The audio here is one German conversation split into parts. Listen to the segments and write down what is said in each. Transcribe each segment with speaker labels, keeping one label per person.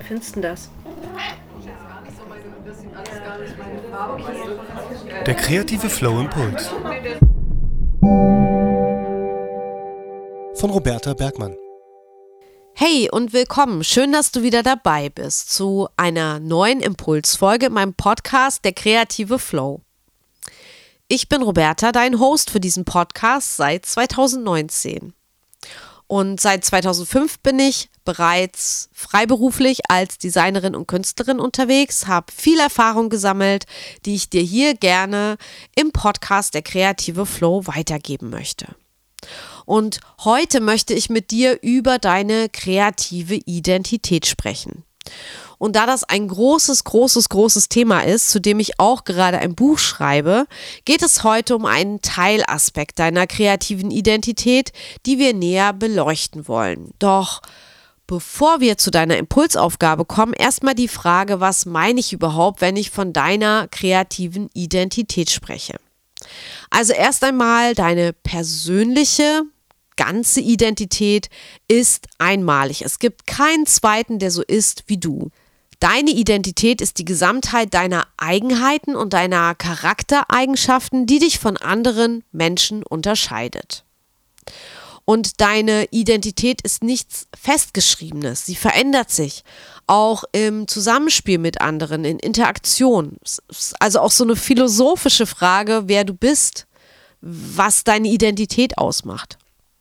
Speaker 1: findest du das?
Speaker 2: Der kreative Flow-Impuls von Roberta Bergmann.
Speaker 3: Hey und willkommen, schön, dass du wieder dabei bist zu einer neuen Impulsfolge in meinem Podcast Der kreative Flow. Ich bin Roberta, dein Host für diesen Podcast seit 2019. Und seit 2005 bin ich bereits freiberuflich als Designerin und Künstlerin unterwegs, habe viel Erfahrung gesammelt, die ich dir hier gerne im Podcast Der kreative Flow weitergeben möchte. Und heute möchte ich mit dir über deine kreative Identität sprechen. Und da das ein großes Thema ist, zu dem ich auch gerade ein Buch schreibe, geht es heute um einen Teilaspekt deiner kreativen Identität, die wir näher beleuchten wollen. Doch bevor wir zu deiner Impulsaufgabe kommen, erstmal die Frage, was meine ich überhaupt, wenn ich von deiner kreativen Identität spreche? Also erst einmal, deine persönliche ganze Identität ist einmalig. Es gibt keinen zweiten, der so ist wie du. Deine Identität ist die Gesamtheit deiner Eigenheiten und deiner Charaktereigenschaften, die dich von anderen Menschen unterscheidet. Und deine Identität ist nichts Festgeschriebenes. Sie verändert sich, auch im Zusammenspiel mit anderen, in Interaktion. Also auch so eine philosophische Frage, wer du bist, was deine Identität ausmacht.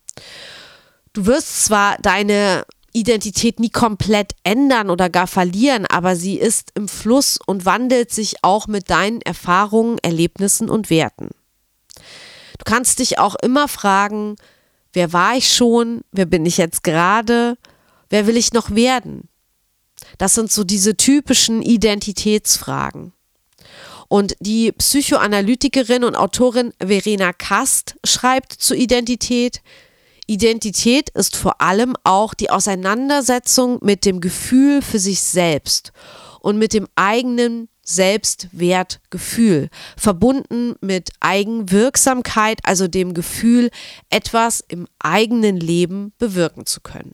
Speaker 3: Du wirst zwar deine Identität nie komplett ändern oder gar verlieren, aber sie ist im Fluss und wandelt sich auch mit deinen Erfahrungen, Erlebnissen und Werten. Du kannst dich auch immer fragen, wer war ich schon, wer bin ich jetzt gerade, wer will ich noch werden? Das sind so diese typischen Identitätsfragen. Und die Psychoanalytikerin und Autorin Verena Kast schreibt zur Identität: Identität ist vor allem auch die Auseinandersetzung mit dem Gefühl für sich selbst und mit dem eigenen Selbstwertgefühl, verbunden mit Eigenwirksamkeit, also dem Gefühl, etwas im eigenen Leben bewirken zu können.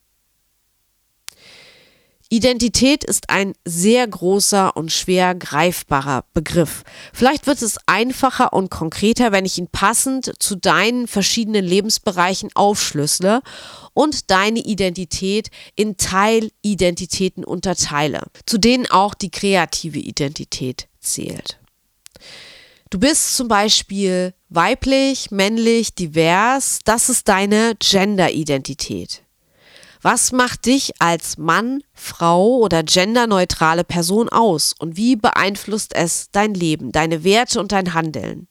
Speaker 3: Identität ist ein sehr großer und schwer greifbarer Begriff. Vielleicht wird es einfacher und konkreter, wenn ich ihn passend zu deinen verschiedenen Lebensbereichen aufschlüssele und deine Identität in Teilidentitäten unterteile, zu denen auch die kreative Identität zählt. Du bist zum Beispiel weiblich, männlich, divers, das ist deine Gender-Identität. Was macht dich als Mann, Frau oder genderneutrale Person aus und wie beeinflusst es dein Leben, deine Werte und dein Handeln?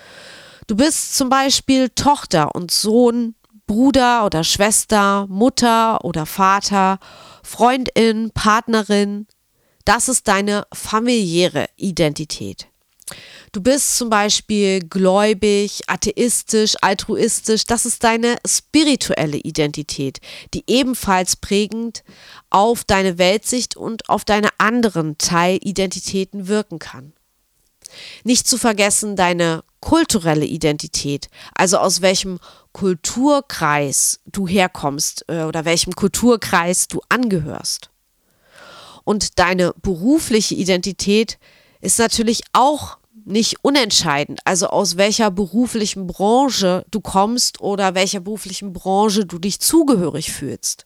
Speaker 3: Du bist zum Beispiel Tochter und Sohn, Bruder oder Schwester, Mutter oder Vater, Freundin, Partnerin. Das ist deine familiäre Identität. Du bist zum Beispiel gläubig, atheistisch, altruistisch. Das ist deine spirituelle Identität, die ebenfalls prägend auf deine Weltsicht und auf deine anderen Teilidentitäten wirken kann. Nicht zu vergessen deine kulturelle Identität, also aus welchem Kulturkreis du herkommst oder welchem Kulturkreis du angehörst. Und deine berufliche Identität ist natürlich auch nicht unentscheidend, also aus welcher beruflichen Branche du kommst oder welcher beruflichen Branche du dich zugehörig fühlst.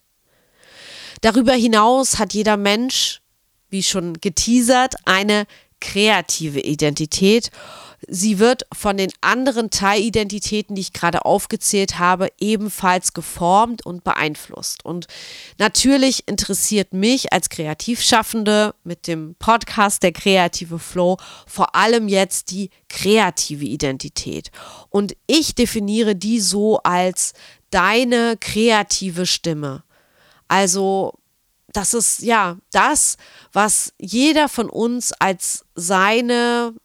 Speaker 3: Darüber hinaus hat jeder Mensch, wie schon geteasert, eine kreative Identität. Sie wird von den anderen Teilidentitäten, die ich gerade aufgezählt habe, ebenfalls geformt und beeinflusst. Und natürlich interessiert mich als Kreativschaffende mit dem Podcast Der kreative Flow vor allem jetzt die kreative Identität. Und ich definiere die so als deine kreative Stimme. Also das ist ja das, was jeder von uns als seine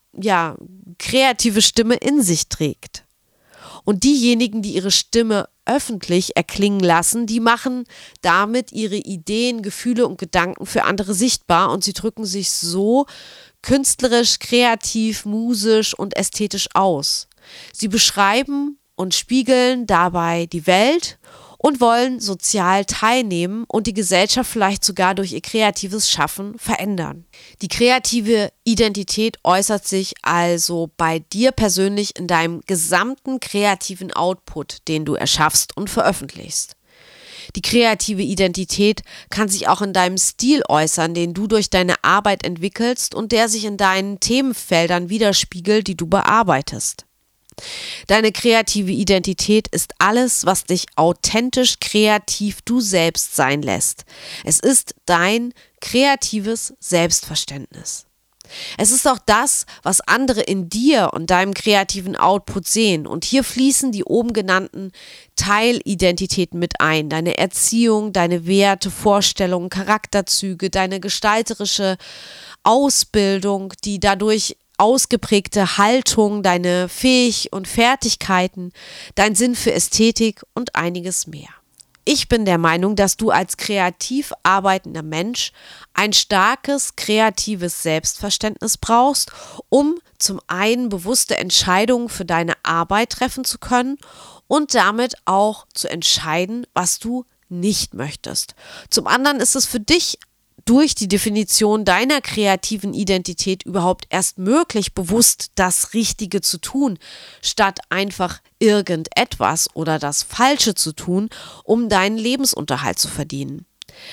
Speaker 3: kreative Stimme in sich trägt. Und diejenigen, die ihre Stimme öffentlich erklingen lassen, die machen damit ihre Ideen, Gefühle und Gedanken für andere sichtbar und sie drücken sich so künstlerisch, kreativ, musisch und ästhetisch aus. Sie beschreiben und spiegeln dabei die Welt und wollen sozial teilnehmen und die Gesellschaft vielleicht sogar durch ihr kreatives Schaffen verändern. Die kreative Identität äußert sich also bei dir persönlich in deinem gesamten kreativen Output, den du erschaffst und veröffentlichst. Die kreative Identität kann sich auch in deinem Stil äußern, den du durch deine Arbeit entwickelst und der sich in deinen Themenfeldern widerspiegelt, die du bearbeitest. Deine kreative Identität ist alles, was dich authentisch kreativ du selbst sein lässt. Es ist dein kreatives Selbstverständnis. Es ist auch das, was andere in dir und deinem kreativen Output sehen. Und hier fließen die oben genannten Teilidentitäten mit ein. Deine Erziehung, deine Werte, Vorstellungen, Charakterzüge, deine gestalterische Ausbildung, die dadurch ausgeprägte Haltung, deine Fähigkeiten und Fertigkeiten, dein Sinn für Ästhetik und einiges mehr. Ich bin der Meinung, dass du als kreativ arbeitender Mensch ein starkes, kreatives Selbstverständnis brauchst, um zum einen bewusste Entscheidungen für deine Arbeit treffen zu können und damit auch zu entscheiden, was du nicht möchtest. Zum anderen ist es für dich durch die Definition deiner kreativen Identität überhaupt erst möglich, bewusst das Richtige zu tun, statt einfach irgendetwas oder das Falsche zu tun, um deinen Lebensunterhalt zu verdienen.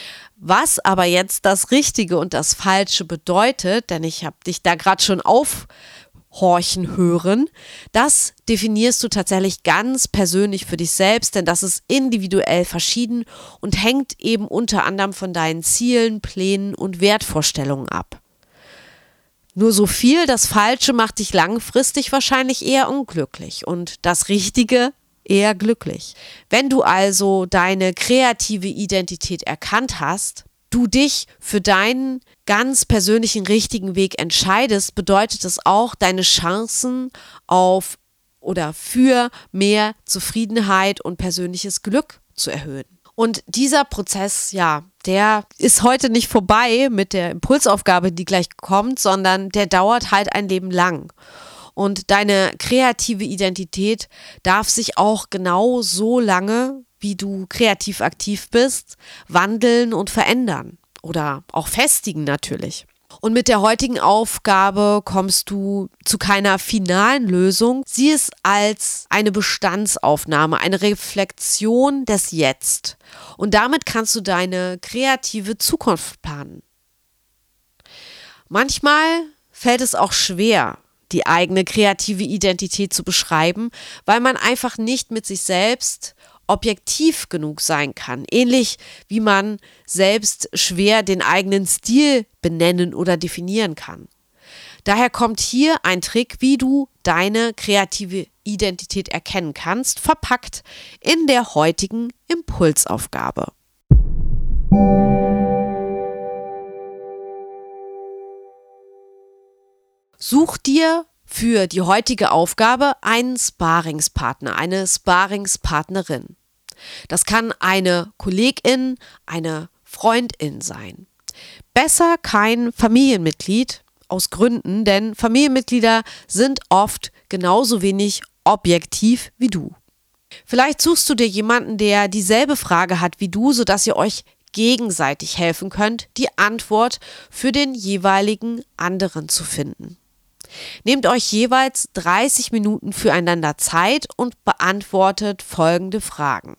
Speaker 3: Was aber jetzt das Richtige und das Falsche bedeutet, denn ich habe dich da gerade schon aufhorchen hören, das definierst du tatsächlich ganz persönlich für dich selbst, denn das ist individuell verschieden und hängt eben unter anderem von deinen Zielen, Plänen und Wertvorstellungen ab. Nur so viel, das Falsche macht dich langfristig wahrscheinlich eher unglücklich und das Richtige eher glücklich. Wenn du also deine kreative Identität erkannt hast, du dich für deinen ganz persönlichen richtigen Weg entscheidest, bedeutet es auch, deine Chancen auf oder für mehr Zufriedenheit und persönliches Glück zu erhöhen. Und dieser Prozess, ja, der ist heute nicht vorbei mit der Impulsaufgabe, die gleich kommt, sondern der dauert halt ein Leben lang. Und deine kreative Identität darf sich auch genau so lange, wie du kreativ aktiv bist, wandeln und verändern oder auch festigen natürlich. Und mit der heutigen Aufgabe kommst du zu keiner finalen Lösung. Sieh es als eine Bestandsaufnahme, eine Reflexion des Jetzt. Und damit kannst du deine kreative Zukunft planen. Manchmal fällt es auch schwer, die eigene kreative Identität zu beschreiben, weil man einfach nicht mit sich selbst objektiv genug sein kann. Ähnlich wie man selbst schwer den eigenen Stil benennen oder definieren kann. Daher kommt hier ein Trick, wie du deine kreative Identität erkennen kannst, verpackt in der heutigen Impulsaufgabe. Such dir für die heutige Aufgabe einen Sparringspartner, eine Sparringspartnerin. Das kann eine Kollegin, eine Freundin sein. Besser kein Familienmitglied aus Gründen, denn Familienmitglieder sind oft genauso wenig objektiv wie du. Vielleicht suchst du dir jemanden, der dieselbe Frage hat wie du, sodass ihr euch gegenseitig helfen könnt, die Antwort für den jeweiligen anderen zu finden. Nehmt euch jeweils 30 Minuten füreinander Zeit und beantwortet folgende Fragen.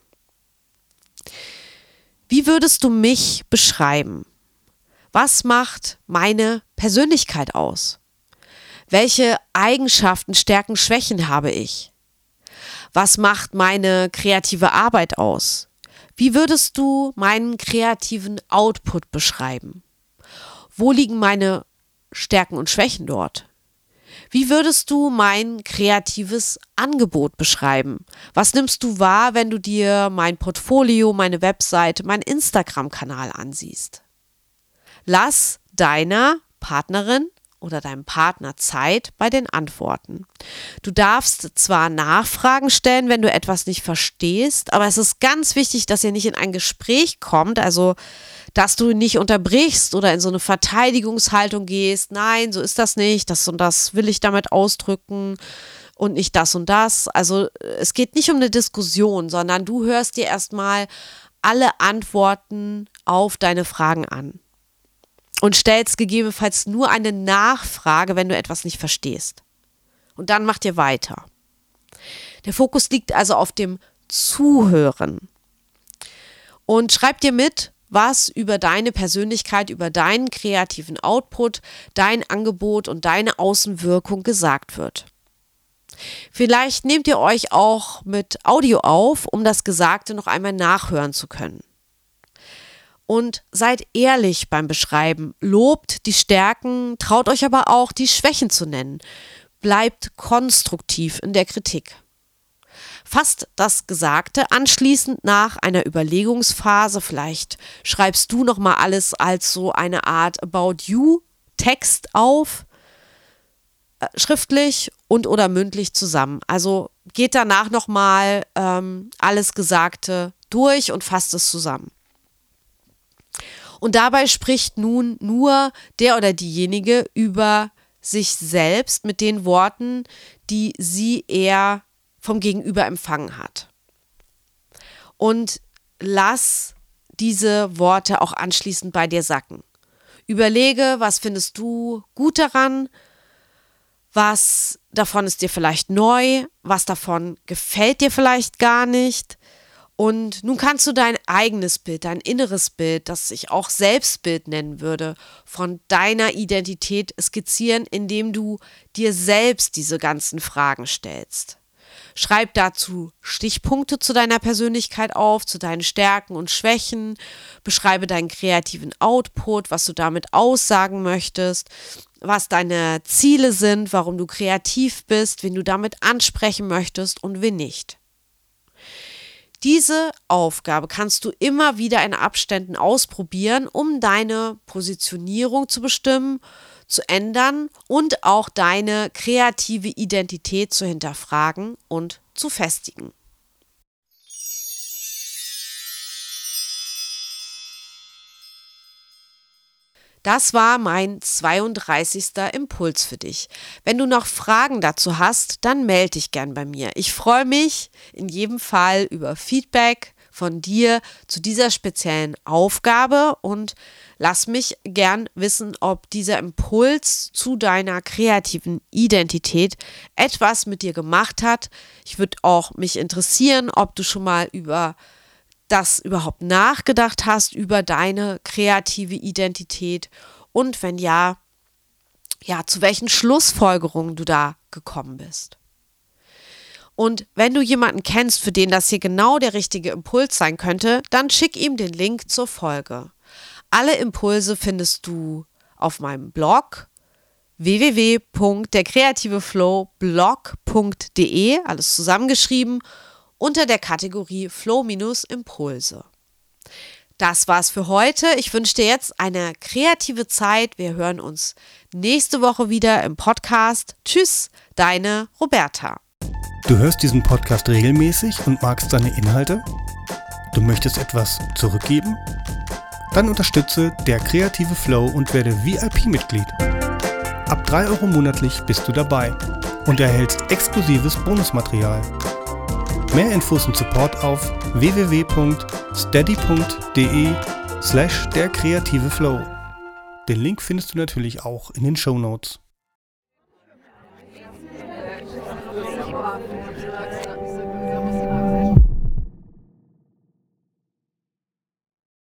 Speaker 3: Wie würdest du mich beschreiben? Was macht meine Persönlichkeit aus? Welche Eigenschaften, Stärken, Schwächen habe ich? Was macht meine kreative Arbeit aus? Wie würdest du meinen kreativen Output beschreiben? Wo liegen meine Stärken und Schwächen dort? Wie würdest du mein kreatives Angebot beschreiben? Was nimmst du wahr, wenn du dir mein Portfolio, meine Webseite, meinen Instagram-Kanal ansiehst? Lass deiner Partnerin oder deinem Partner Zeit bei den Antworten. Du darfst zwar Nachfragen stellen, wenn du etwas nicht verstehst, aber es ist ganz wichtig, dass ihr nicht in ein Gespräch kommt, also dass du nicht unterbrichst oder in so eine Verteidigungshaltung gehst. Nein, so ist das nicht, das und das will ich damit ausdrücken und nicht das und das. Also es geht nicht um eine Diskussion, sondern du hörst dir erstmal alle Antworten auf deine Fragen an und stellst gegebenenfalls nur eine Nachfrage, wenn du etwas nicht verstehst. Und dann macht ihr weiter. Der Fokus liegt also auf dem Zuhören. Und schreib dir mit, was über deine Persönlichkeit, über deinen kreativen Output, dein Angebot und deine Außenwirkung gesagt wird. Vielleicht nehmt ihr euch auch mit Audio auf, um das Gesagte noch einmal nachhören zu können. Und seid ehrlich beim Beschreiben, lobt die Stärken, traut euch aber auch, die Schwächen zu nennen. Bleibt konstruktiv in der Kritik. Fasst das Gesagte anschließend nach einer Überlegungsphase, vielleicht schreibst du nochmal alles als so eine Art About You-Text auf, schriftlich und oder mündlich zusammen. Also geht danach nochmal alles Gesagte durch und fasst es zusammen. Und dabei spricht nun nur der oder diejenige über sich selbst mit den Worten, die er vom Gegenüber empfangen hat. Und lass diese Worte auch anschließend bei dir sacken. Überlege, was findest du gut daran, was davon ist dir vielleicht neu, was davon gefällt dir vielleicht gar nicht. Und nun kannst du dein eigenes Bild, dein inneres Bild, das ich auch Selbstbild nennen würde, von deiner Identität skizzieren, indem du dir selbst diese ganzen Fragen stellst. Schreib dazu Stichpunkte zu deiner Persönlichkeit auf, zu deinen Stärken und Schwächen, beschreibe deinen kreativen Output, was du damit aussagen möchtest, was deine Ziele sind, warum du kreativ bist, wen du damit ansprechen möchtest und wen nicht. Diese Aufgabe kannst du immer wieder in Abständen ausprobieren, um deine Positionierung zu bestimmen, zu ändern und auch deine kreative Identität zu hinterfragen und zu festigen. Das war mein 32. Impuls für dich. Wenn du noch Fragen dazu hast, dann melde dich gern bei mir. Ich freue mich in jedem Fall über Feedback von dir zu dieser speziellen Aufgabe und lass mich gern wissen, ob dieser Impuls zu deiner kreativen Identität etwas mit dir gemacht hat. Ich würde auch mich interessieren, ob du schon mal über das überhaupt nachgedacht hast, über deine kreative Identität und wenn ja, zu welchen Schlussfolgerungen du da gekommen bist. Und wenn du jemanden kennst, für den das hier genau der richtige Impuls sein könnte, dann schick ihm den Link zur Folge. Alle Impulse findest du auf meinem Blog www.derkreativeflowblog.de, alles zusammengeschrieben, unter der Kategorie Flow-Impulse. Das war's für heute. Ich wünsche dir jetzt eine kreative Zeit. Wir hören uns nächste Woche wieder im Podcast. Tschüss, deine Roberta.
Speaker 2: Du hörst diesen Podcast regelmäßig und magst seine Inhalte? Du möchtest etwas zurückgeben? Dann unterstütze der kreative Flow und werde VIP-Mitglied. Ab 3 € monatlich bist du dabei und erhältst exklusives Bonusmaterial. Mehr Infos und Support auf www.steady.de/derkreativeflow. Den Link findest du natürlich auch in den Shownotes.